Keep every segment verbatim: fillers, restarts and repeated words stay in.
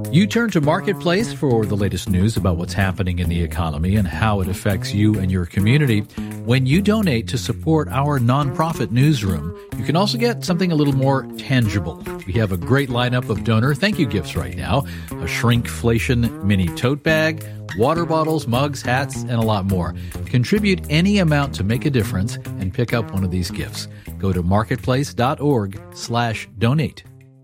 You turn to Marketplace for the latest news about what's happening in the economy and how it affects you and your community. When you donate to support our nonprofit newsroom, you can also get something a little more tangible. We have a great lineup of donor thank you gifts right now. A shrinkflation mini tote bag, water bottles, mugs, hats, and a lot more. Contribute any amount to make a difference and pick up one of these gifts. Go to marketplace.org slash donate.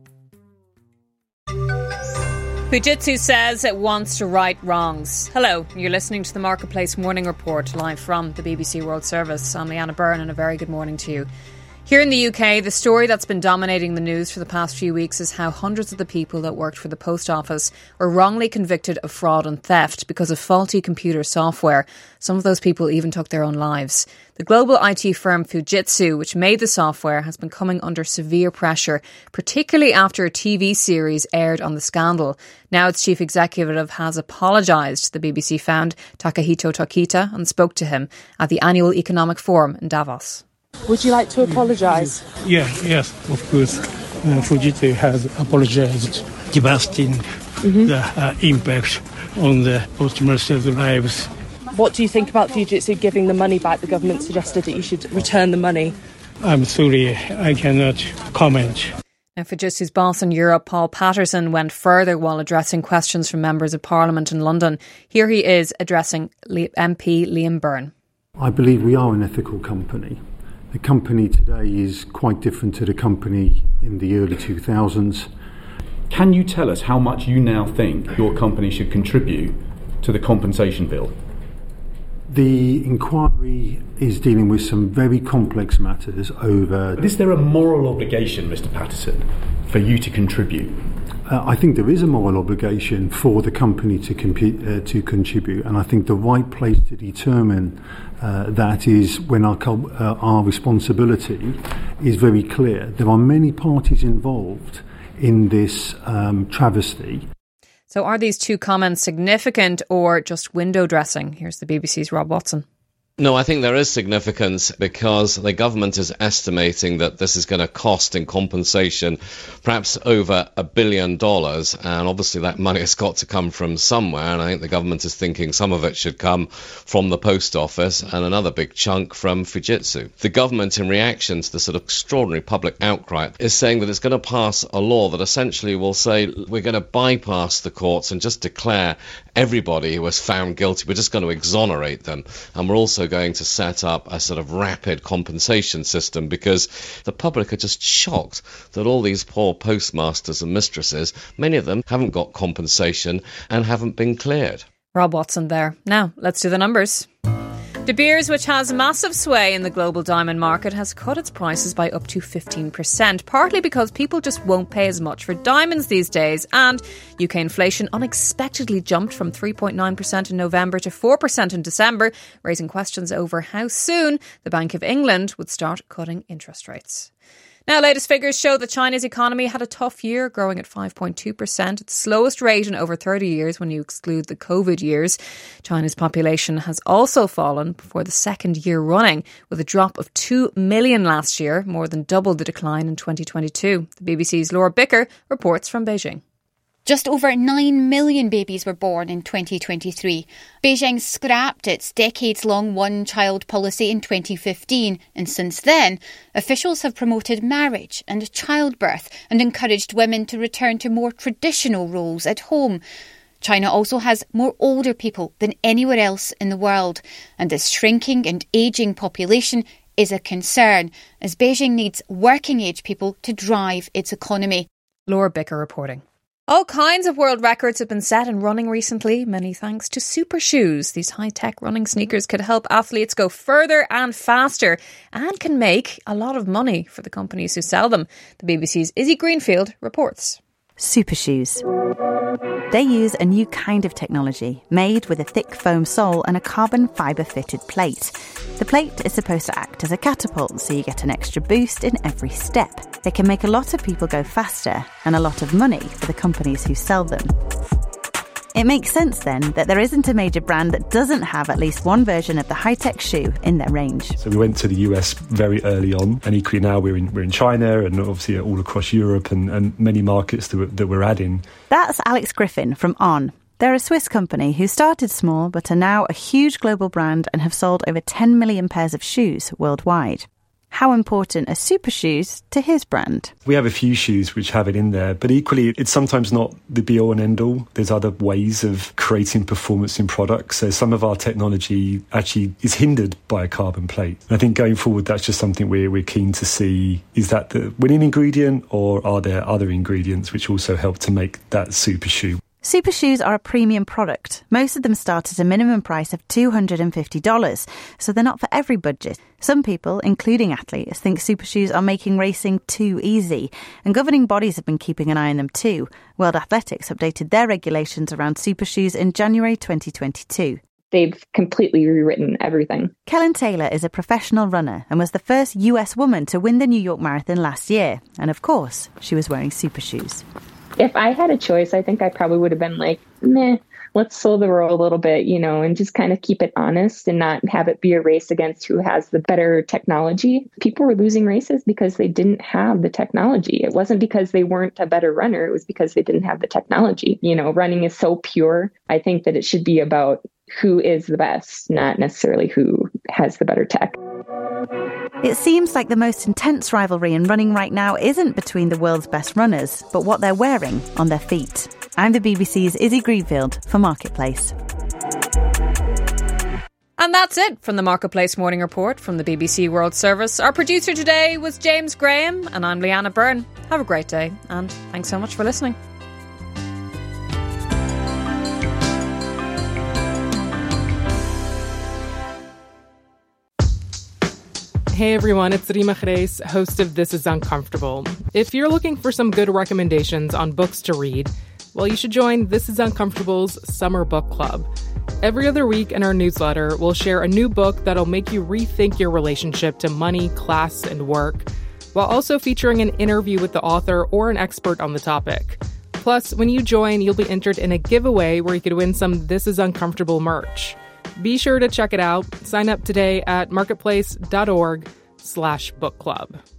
Fujitsu says it wants to right wrongs. Hello, you're listening to the Marketplace Morning Report live from the B B C World Service. I'm Leanna Byrne and a very good morning to you. Here in the U K, the story that's been dominating the news for the past few weeks is how hundreds of the people that worked for the Post Office were wrongly convicted of fraud and theft because of faulty computer software. Some of those people even took their own lives. The global I T firm Fujitsu, which made the software, has been coming under severe pressure, particularly after a T V series aired on the scandal. Now its chief executive has apologised, the B B C found Takahito Tokita, and spoke to him at the annual economic forum in Davos. Would you like to apologise? Yeah, yes, of course. Uh, Fujitsu has apologised, devastating mm-hmm. the uh, impact on the customers' lives. What do you think about Fujitsu giving the money back? The government suggested that you should return the money. I'm sorry, I cannot comment. Now, Fujitsu's boss in Europe, Paul Patterson, went further while addressing questions from members of Parliament in London. Here he is addressing M P Liam Byrne. I believe we are an ethical company. The company today is quite different to the company in the early two thousands. Can you tell us how much you now think your company should contribute to the compensation bill? The inquiry is dealing with some very complex matters over... Is there a moral obligation, Mr Patterson, for you to contribute? Uh, I think there is a moral obligation for the company to, comp- uh, to contribute, and I think the right place to determine uh, that is when our, co- uh, our responsibility is very clear. There are many parties involved in this um, travesty. So are these two comments significant or just window dressing? Here's the B B C's Rob Watson. No, I think there is significance because the government is estimating that this is going to cost in compensation perhaps over a billion dollars. And obviously that money has got to come from somewhere. And I think the government is thinking some of it should come from the Post Office and another big chunk from Fujitsu. The government, in reaction to the sort of extraordinary public outcry, is saying that it's going to pass a law that essentially will say we're going to bypass the courts and just declare everybody who was found guilty, we're just going to exonerate them. And we're also going to set up a sort of rapid compensation system because the public are just shocked that all these poor postmasters and mistresses, many of them haven't got compensation and haven't been cleared. Rob Watson there. Now, let's do the numbers. De Beers, which has massive sway in the global diamond market, has cut its prices by up to fifteen percent, partly because people just won't pay as much for diamonds these days. And U K inflation unexpectedly jumped from three point nine percent in November to four percent in December, raising questions over how soon the Bank of England would start cutting interest rates. Now, latest figures show that China's economy had a tough year, growing at five point two percent, its slowest rate in over thirty years when you exclude the COVID years. China's population has also fallen for the second year running, with a drop of two million last year, more than double the decline in twenty twenty-two. The B B C's Laura Bicker reports from Beijing. Just over nine million babies were born in twenty twenty-three. Beijing scrapped its decades-long one-child policy in twenty fifteen, and since then, officials have promoted marriage and childbirth and encouraged women to return to more traditional roles at home. China also has more older people than anywhere else in the world, and this shrinking and ageing population is a concern, as Beijing needs working-age people to drive its economy. Laura Bicker reporting. All kinds of world records have been set in running recently, many thanks to super shoes. These high-tech running sneakers could help athletes go further and faster and can make a lot of money for the companies who sell them. The B B C's Izzy Greenfield reports. Super shoes. They use a new kind of technology made with a thick foam sole and a carbon fibre fitted plate. The plate is supposed to act as a catapult, so you get an extra boost in every step. They can make a lot of people go faster and a lot of money for the companies who sell them. It makes sense then that there isn't a major brand that doesn't have at least one version of the high-tech shoe in their range. So we went to the U S very early on, and equally now we're in, we're in China and obviously all across Europe and, and many markets that we're, that we're adding. That's Alex Griffin from On. They're a Swiss company who started small but are now a huge global brand and have sold over ten million pairs of shoes worldwide. How important are super shoes to his brand? We have a few shoes which have it in there, but equally it's sometimes not the be-all and end-all. There's other ways of creating performance in products. So some of our technology actually is hindered by a carbon plate. And I think going forward, that's just something we're, we're keen to see. Is that the winning ingredient, or are there other ingredients which also help to make that super shoe? Super shoes are a premium product. Most of them start at a minimum price of two hundred fifty dollars, so they're not for every budget. Some people, including athletes, think super shoes are making racing too easy, and governing bodies have been keeping an eye on them too. World Athletics updated their regulations around super shoes in January twenty twenty-two. They've completely rewritten everything. Kellen Taylor is a professional runner and was the first U S woman to win the New York Marathon last year. And of course, she was wearing super shoes. If I had a choice, I think I probably would have been like, meh, let's slow the roll a little bit, you know, and just kind of keep it honest and not have it be a race against who has the better technology. People were losing races because they didn't have the technology. It wasn't because they weren't a better runner. It was because they didn't have the technology. You know, running is so pure. I think that it should be about who is the best, not necessarily who has the better tech. It seems like the most intense rivalry in running right now isn't between the world's best runners, but what they're wearing on their feet. I'm the B B C's Izzy Greenfield for Marketplace. And that's it from the Marketplace Morning Report from the B B C World Service. Our producer today was James Graham, and I'm Leanna Byrne. Have a great day, and thanks so much for listening. Hey everyone, it's Rima Khreis, host of This Is Uncomfortable. If you're looking for some good recommendations on books to read, well, you should join This Is Uncomfortable's Summer Book Club. Every other week in our newsletter, we'll share a new book that'll make you rethink your relationship to money, class, and work, while also featuring an interview with the author or an expert on the topic. Plus, when you join, you'll be entered in a giveaway where you could win some This Is Uncomfortable merch. Be sure to check it out. Sign up today at marketplace.org slash book club.